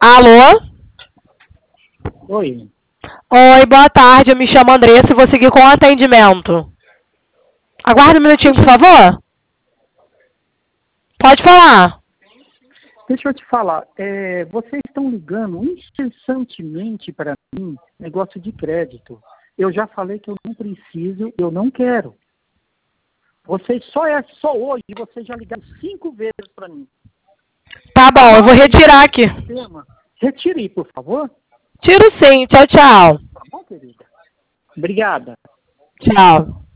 Alô? Oi. Oi, boa tarde. Eu me chamo Andressa e vou seguir com o atendimento. Aguarde um minutinho, por favor. Pode falar. Deixa eu te falar, vocês estão ligando incessantemente para mim negócio de crédito. Eu já falei que eu não preciso, eu não quero. Vocês só hoje, vocês já ligaram 5 vezes para mim. Tá bom, eu vou retirar aqui. Retire, por favor. Tiro sim. Tchau, tchau. Tá bom, querida? Obrigada. Tchau.